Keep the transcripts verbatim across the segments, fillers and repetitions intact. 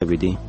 شوي دي.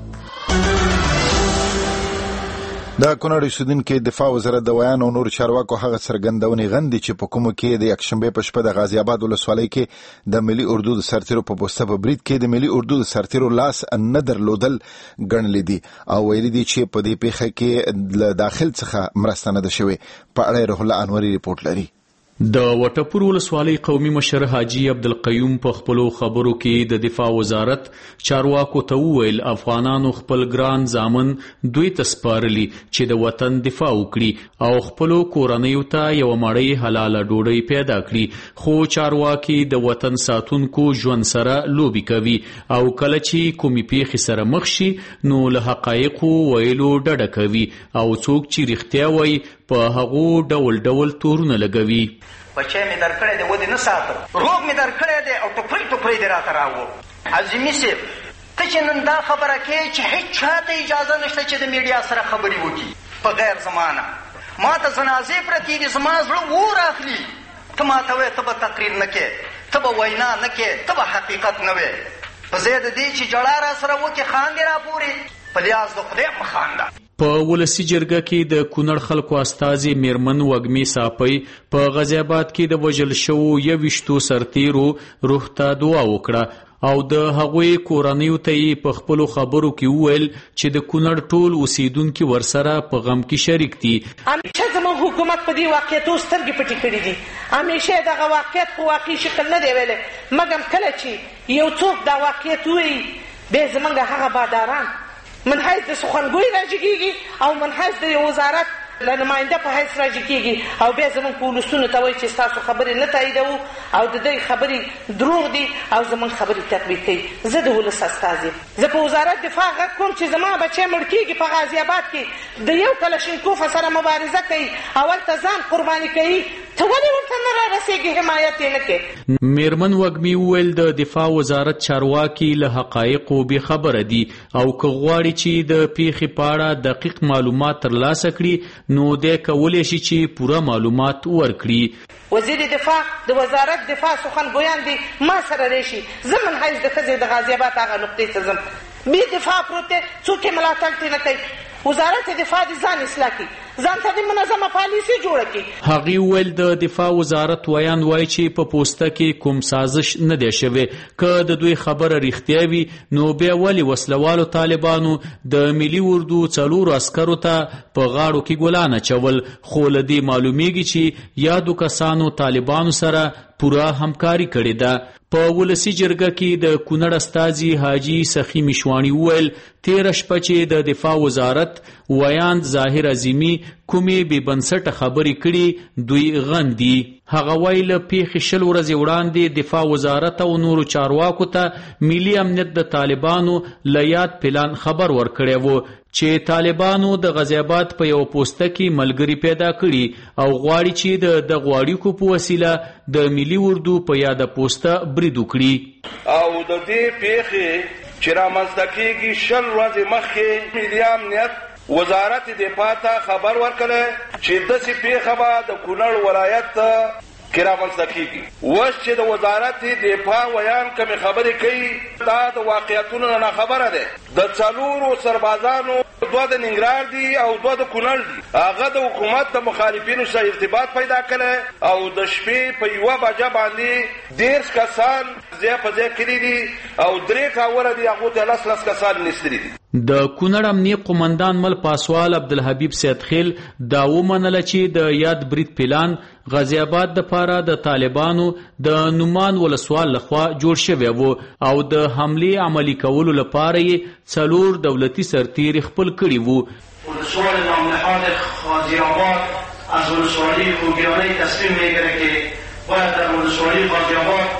د کونړ اوسیدونکي دفاع وزارت د ویان او نور چارواکو هغه څرګندونې غندي چې په کومو کې د یکشنبې په شپه د غازی آباد ولسوالۍ کې د ملي اردو د سرتیرو په پوسټه په برید کې د ملي اردو د سرتیرو لاس نه درلودل ګڼلې دي او ویلي دي چې په دې پیښه کې له داخل څخه مرسته نه ده شوې. په اړه روح الله انوري ریپورت لري. د وټپور ولسوالۍ قومي مشر حاجی عبدالقیوم په خپلو خبرو کې د دفاع وزارت چارواکو ته وویل افغانانو خپل ګران زامن دوی ته سپارلي چې د وطن دفاع وکړي او خپلو کورنیو ته یوه مړۍ حلاله ډوډۍ پیدا کړي، خو چارواکي د وطن ساتونکو ژوند سره لوبې کوي او کله چې کومې پیښې سره مخ شي نو له حقایقو ویلو ډډه کوي او څوک چې رښتیا وایي په هغو ډول ډول تورونه لګوي. بچی می در کړی دی ودې نه ساتم، روغ می در کړی دی او ټوکرۍ ټوکرۍ دې راته راوړو. عظیمي صاحب ته چې نن دا خبره کوې چې هیڅ چا ته اجازه نشته چې د میډیا سره خبرې وکړي په غیر زمانه. ما ته جنازې پرتې دي، زما زړه اور اخلي. ته ما ته وایې ته به تقریر نه کوې، ته به وینا نه کوې، ته به حقیقت نه وایې. په ځای د دې چې جړا را سره وکړې خاندې را پورې، په لیاز د خدای مه خانده. په ولسی جرګه کې د کونړ خلکو استازي میرمن وږمې صافۍ په غازی آباد کې د وژل شوو یویشتو سرتیرو روح ته دعا وکړه او د هغوی کورنیو ته یې په خپلو خبرو کې وویل چې د کونړ ټول اوسیدونکي ورسره په غم کې شریک دي. همیشه زموږ حکومت په دې واقعیتو سترګې پټې کړي دي، همیشه دغه واقعیت په واقعي شکل نه دی ویلی، مګر کله چې یو څوک دا واقعیت ووایي بیا زموږ هغه باداران من حیث د سخنګوی راجګېږي او من حیث د وزارت له نماینده په حیث راجګېږي او بیا زموږ په ولسونو ته وایي چې ستاسو خبرې نه تاییدوو او د دوی خبرې دروغ دي او زموږ خبرې تطبیق کوي. زه د ولس استازی یم، زه په وزارت دفاع غږ کوم چې زما بچی مړ کېږي په غازي آباد کې د یو کلشینکوف سره مبارزه کوي او هلته ځان قرباني کوي، ته ولې ورته نه رارسېږي، حمایت یې نه کوي. میرمن وږمې وویل د دفاع وزارت چارواکي له حقایقو بې خبره دي او که غواړي چې د پیښې په اړه دقیق معلومات ترلاسه کړي نو دی کولی شي چې پوره معلومات ورکړي. وزیر دفاع د وزارت دفاع سخنګویان دي ما سره راشي، زه من حیث د ښځې د غازي آباد هغه نقطې ته ځم، بې دفاع پروت دی، څوک یې ملاتړ ترې نه کوي. وزارت دفاع د ځان اصلاح کړي، ځان ته د منظمه پالیسي جوړه کړي. هغې وویل د دفاع وزارت ویان وایي چې په پوسته کې کوم سازش نه دی شوی، که د دوی خبره رښتیا وي نو بیا ولې وسلوالو طالبانو د ملي اردو څلورو عسکرو ته په غاړو کې ګلان اچول، خو له دې معلومیږي چې یادو کسانو طالبانو سره پوره همکاري کړې ده. په ولسی جرګه کې د کونړ استازي حاجی سخی مشوانی وویل تیره شپه چې د دفاع وزارت ویاند ظاهر عظیمی کومې بې بنسټه خبرې کړي دوی غندي. هغه وایي له پیښې شل ورځې وړاندې دفاع وزارت او نورو چارواکو ته ملي امنیت د طالبانو له یاد پلان خبر ورکړی و چې طالبانو د غازي آباد په یو پوسته کې ملګري پیدا کړي او غواړي چې د دغو اړیکو په وسیله د ملي اردو په یاده پوسته برید وکړي. او د دې پیښې چې رامنځته کېږي شل ورځې مخکې ملي امنیت وزارت دفاع ته خبر ورکړی چې داسې پیښه به د کونړ ولایت کې رامنځته کېږي. اوس چې د وزارت دفاع ویان کومې خبرې کوي دا د واقعیتونو نه خبره ده. د څلورو سربازانو دوه د ننګرهار دي او دوه د کونړ دي، هغه د حکومت د مخالفینو سره ارتباط پیدا کړی او د شپې په یوه بجه باندې دېرش کسان ځای په ځای کړي دي او درې کاوره دي هغو ته لس لس کسان نیستري دي. د کونړ امنیه قومندان مل پاسوال عبدالحبیب سیدخیل دا ومنله چې د یاد برید پلان غازي آباد دپاره د طالبانو د نومان ولسوال لخوا جوړ شوی و او د حملې عملي کولو لپاره یې څلور دولتي سرتیري خپل کړي وو. ولسوال نامنهاد غازي آباد از ولسوالی خوگیرانه تصمیم میگیره که باید در ولسوالی غازي آباد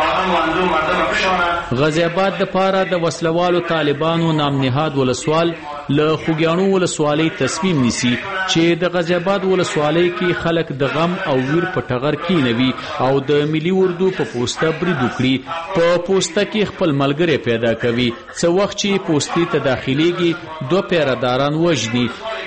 غازي آباد د پاره د وسلوالو طالبانو نامنهاد ولسوال له خوګیانو ولسوالۍ تصمیم نیسي چې د غازي آباد ولسوالۍ کې خلک د غم او ویر په ټغر کېنوي او د ملي اردو په پوسته برید وکړي. په پوسته کې خپل ملګری پیدا کوي، څه وخت چې پوستې ته داخليږي دوه پیرهداران وژني.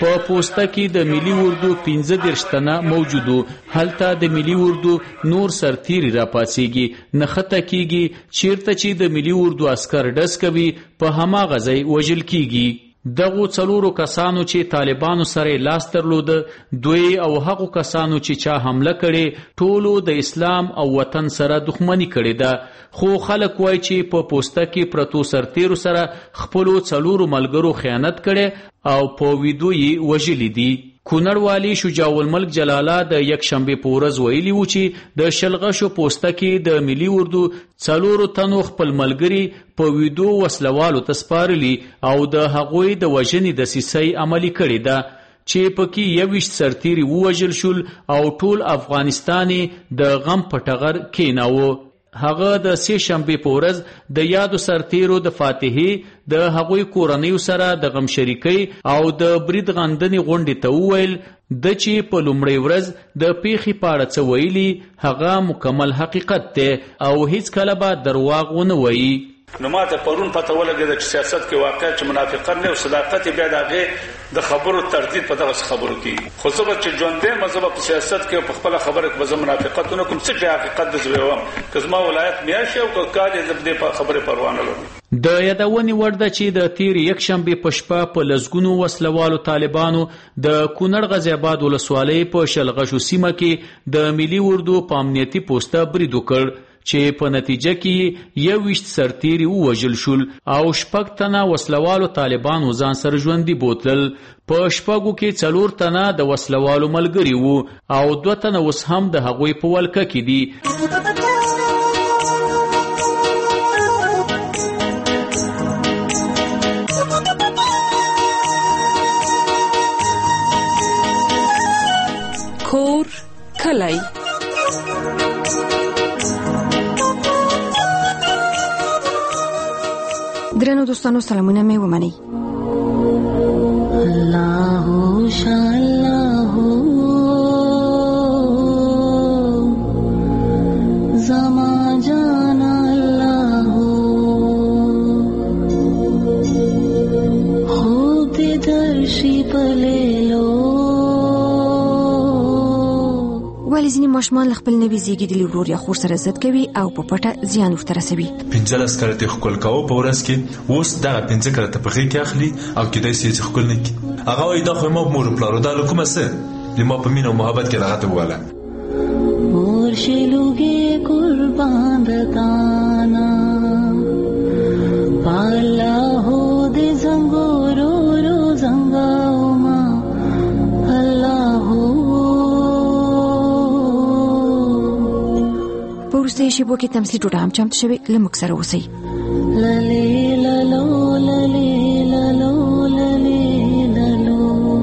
په پوسته کې د ملي اردو پنځه دېرش تنه موجودو. هلته د ملي اردو نور سرتیري راپاڅېږي، نښته کیږي، چیرته چې د ملي اردو عسکر ډز کوي په هماغه ځای وژل کیږي. دغو څلورو کسانو چې طالبانو سره لاس درلوده، دوی او هغو کسانو چې چا حمله کړي، ټولو د اسلام او وطن سره دښمني کړې ده. خو خلک وایي چې په پوسته کې پرتو سرتیرو سره خپلو څلورو ملګرو خیانت کړي او په ویدو یې وژلي دي. کونړ والی شجاع الملک جلاله د یک شنبې په ورځ ویلي و چې د شلغشو پوسته کې د ملي اردو څلورو تنو خپل ملګري په ویدو وسلوالو ته سپارلي او د هغوی د وژنې دسیسې عملي کړې ده چې پکې یویشت سرتیري ووژل شول او ټول افغانستان د غم په ټغر کېناوه. هغه د سې شنبې په ورځ د یادو سرتیرو د فاتحې د هغوی کورنیو سره د غم شریکۍ او د برید غندنې غونډې ته وویل د چې په لومړۍ ورځ د پیښې په اړه څه ویلي هغه مکمل حقیقت دی او هیڅ کله به درواغ ونه وایي. نو ماته پرون پته ولګېده چې سیاست کې واقع چې منافقت نه او صداقت بیا د هغې د خبرو تردید په دغسې خبرو کېږي. خو زه به چې ژوندی یم زه به په سیاست کې په خپله خبره کې به زه منافقت ونه کړم. څه چې حقیقت د زه ویم که زما ولایت میاشت او که کال یې زه په دې خبرې پروا نه لرم. د یادونې وړ ده چې د تیر یک شنبې په شپه په لسګونو وسلوالو طالبانو د کونړ غازي آباد ولسوالۍ په شلغشو سیمه کې د ملي اردو په امنیتي پوسته برید وکړ چې په نتیجه کې یویشت سرتیري ووژل شول او شپږ تنه وسلوالو طالبانو ځان سره ژوندي بوتلل. په شپږو کې څلور تنه د وسلوالو ملګري وو او دوه تنه اوس هم د هغوی په ولکه کې دي. کور کلی درنو دوستانو سلامونه مې ومنئ. الله شالله زما جان الله خوب دې درشي پلیلو. ولې ځینې ماشومان له خپل نوي زیږېدلي ورور یا خور سره ضد کوي او په پټه زیان ورته رسوي. پنځلس کرته ښکل کوو په ورځ کې، اوس دغه پنځه کرته په غېږ کې اخلي او کیدای شي چې ښکل نه کړي. هغه وایي دا خو ما مور پلارو دا له کومه څه د ما په مینه او محبت کې دغه ته وواله. مور شلوګې قربان دتانا پالا هو دې زنګورو رو زنګاو ما الله وروسته شیبو کې تمثیل ټوټه هم چمتو شوی. له موږ سره اوسئ. للی للو للی للو للی للو.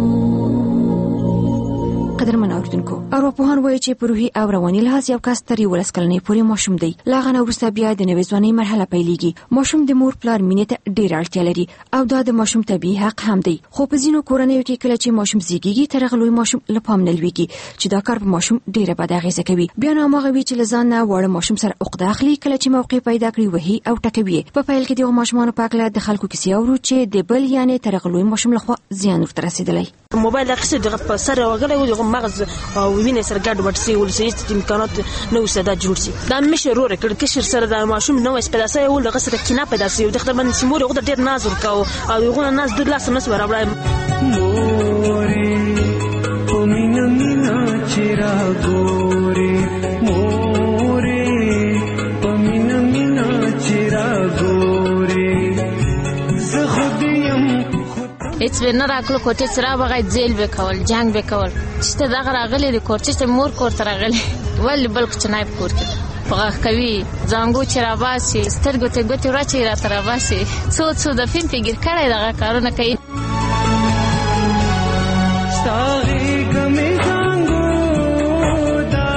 قدرمن اوریدونکو، ارواپوهان وایي چې په روحي او رواني لحاظ یو کس تر یولس کلنۍ پورې ماشوم دی. له هغه نه وروسته بیا د نوې ځوانۍ مرحله پیلېږي. ماشوم د مور پلار مینې ته ډېره اړتیا لري او دا د ماشوم طبیعي حق هم دی. خو په ځینو کورنیو کې کله چې ماشوم زیږیږي تر هغه لوی ماشوم له پام نه لویږي چې دا کار په ماشوم ډېره بده اغېزه کوي. بیا نو هماغه وي چې له ځان نه واړه ماشوم سره عقده اخلي، کله چې موقع پیدا کړي وهي او ټکوي. په پیل کې دغه ماشومانو په اړه د خلکو کیسې اورو چې د بل یعنې تر هغه لوی ماشوم لخوا زیان ورته رسېدلی. موبایل اخیسته دغه په سر وغلی و، دغه مغز او وینې سره ګډوډ شي، ولې چې امکانات نه وسه دا جوړ شي. دا مشه روره کړ کشر سره د ماشوم نو پیدا شي او دغه سره کینه پیدا شي. د خپل باندې سیمور غوډه ډیر ناز ورکاو او یو ناز د لاس نس برابر مورې پمینه مینا چیرا ګورې مورې پمینه مینا چیرا ګورې زه خود یم هیڅ ونه راکلو کوټې سره بغای جیل وکول جنگ وکول چې دا راغلي د کور چې مور کور تر راغلي ول بل کو چنای کور کې پغه کوي زنګو چې را باسي سترګو ته ګوتې راچې را تر باسي څو څو د فلم فکر کړی دا کارونه کوي. ساري ګمې زنګو دا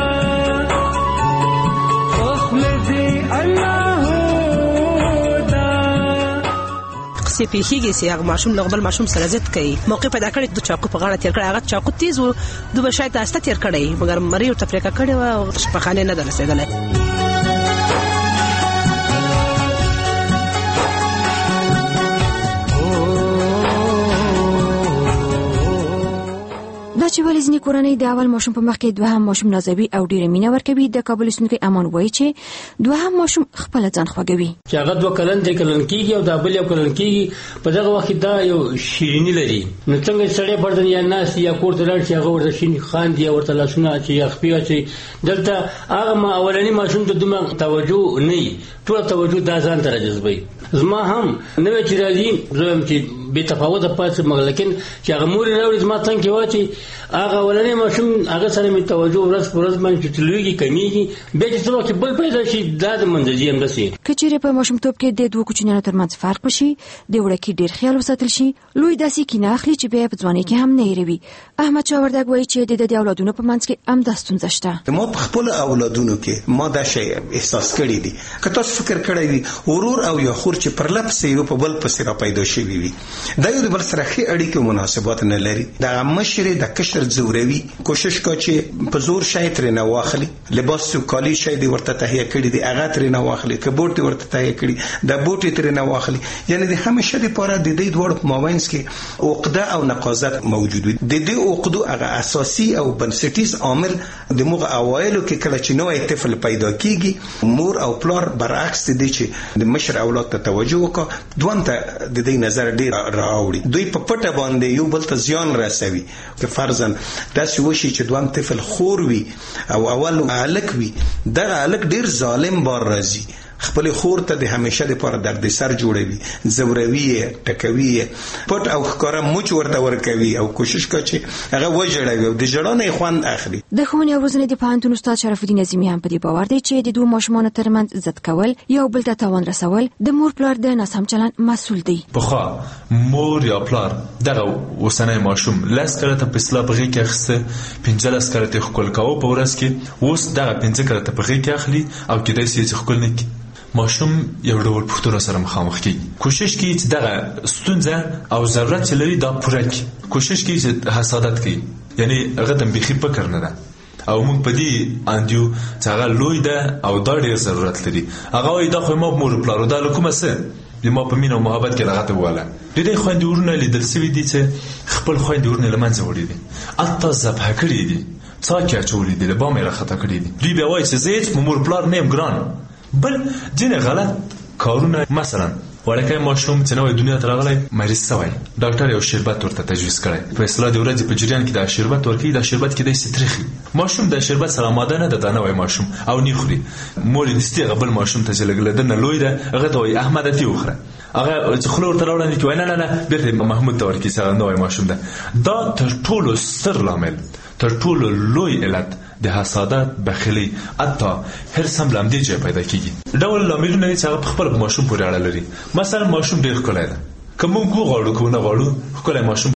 خپل دې الله دا قصې پیښیږي چې هغه ماشوم له بل ماشوم سره ضد کوي. موقع پیدا کړی د چاقو په غاړه تیر کړی، هغه چاقو تیز و دوه شاید استه تیر کړی مګر مری ورته پرېکه کړی و او شپخانه نه درسېدلی. چې ولې ځینې کورنۍ د اول ماشوم په مخ کې دوهم ماشوم نازوي او ډیره مینه ورکوي، د کابل اوسیدونکی امان وایي چې دوهم ماشوم خپل ځان خوږوي چې هغه دوه کلن درې کلن کېږي او دا بل یو کلن کېږي. په دغه وخت دا یو شیریني لري. نو څنګه سړی پردن یا ناس یا کور ته لاړ شي هغه ورته شین خاندي او ورته لاسونه چې یا خپې اچوي. دلته هغه ما اولنی ماشوم ته دومره توجه نه وي، ټوله توجه دا ځان ته راجذبوي. زما هم نوې چې راځي زه هم چې بې تفاوته پاتې شم، لیکن چې هغه مور یې راوړي زما څنګ کې واچي هغه اولنی ماشوم هغه سره مې توجه ورځ په ورځ باندې چې لویږي کمیږي، بیا چې څه وخت بل پیدا شي دا د منځ ځي همداسې. که چیرې په ماشومتوب کې د دوه کوچنیانو ترمنځ فرق وشي، د وړکي ډېر خیال وساتل شي، لوی داسې کینه اخلي چې بیا په ځوانۍ کې هم نه هېروي. احمد شاه وردګ وایي چې د د اولادونو په منځ کې همدا ستونزه شته. ما په خپل اولادونو کې ما دا شی احساس کړی دی. که تاسو فکر کړی وي ورور او یا خور چې پر لپس یو په بل پسې را پیدا شوي وي، دا یو د بل سره ښې اړیکې او مناسبات نه لري. د مشر د کشر زوروي کوشش کا چې په زور شی ترې نه واخلي، لباس او کالی شی دی ورته تهیه کړی دی هغه ترې نه واخلي، کبوټ ورته تهیه کړی د بوټي ترې نه واخلي. یعنی د همیشه لپاره د دې دوړ په مابینس کې عقده او نقاضت موجود وي. د دې عقدو هغه اساسي او بنسټیز عامل د موږ اوایلو کې کله چې نوې طفل پیدا کیږي مور او پلار برعکس دي چې د مشر اولاد ته توجه وکړي، دوه ته د دې نظر ډیر راوړي، دوی په پټه باندې یو بل ته زیان رسوي. که فرضاً داسې وشي چې دوه طفل خور وي او اول الک وي، دغه الک ډیر ظالم بار راځي، خپل خور ته د همیشه لپاره درد سر جوړوي، زوروي، ټکوي، پټ او ښکارا موچ ورته ورکوي او کوشش کوي چې هغه وژړوي او د ژړا نه خوند اخلي. د ښوونې او روزنې د پوهنتون استاد شرف الدین عظیمي هم په دې باور دی چې د دوه ماشومانو ترمنځ ضد کول یو بل ته تاوان رسول د مور پلار د ناسم چلند مسؤل دی. پخوا مور یا پلار دغه اوسنی ماشوم لاس کړه ته په اصلاح بغي کې اخسته پنځه لاس کړه ته خپل کاوه په ورځ کې، اوس دغه پنځه کړه ته بغي کې اخلي او کېدای شي چې خپل نه ماشوم یو ډول پوښتنه سره مخامخ کی. کوشش کوي چې دغه ستونزه او ضرورت چې لري دا پوره کړي، کوشش کوي چې حسادت کوي، یعنی هغه د بيخي فکر نه ده او موږ په دې اندیو چې هغه لوی ده او دا ډېر ضرورت لري. هغه وایي دا خو ما مور پلار دا کومه څه د ما په مینه او محبت کې راغته واله د دې خويندې ورونه لیدل سوي دي چې خپل خويندې ورونه لمنځه وړي دي، اته ذبح کړي دي، څاکه چولې دي، له بامه راخته کړي دي. دوی به وایي چې زه مور پلار نیم ګران. بل ځینې غلط کارونه، مثلا وړکه ماشوم چې نوې دنیا ته راغلی مریض شوی، ډاکټر یو شربت ورته تجویز کړی، په اصطلاح د ورځې په جریان کې دا شربت ورکوي، دا شربت کې د سترخي ماشوم د شربت سره آماده نه ده، دا نوې ماشوم او نه خوري. مور دې ستې غبل ماشوم ته چې لګلدنه لوی ده هغه ته وایي احمد ته وخره، هغه چې خلور ته راوړل کې وای نه نه نه بیرته محمود ته ورکی سره نوې ماشوم ده. دا تر ټولو ستر لامل، تر ټولو لوی علت د حسادت، بخیلی، حتی هرڅ هم لامدې ځای پیدا کیږي. ډول لاملونه چې هغه په خپل ماشوم پورې اړه لري. مثلا ماشوم ډېر ښکلی ده، که موږ وغواړو که ونه غواړو ښکلی ماشوم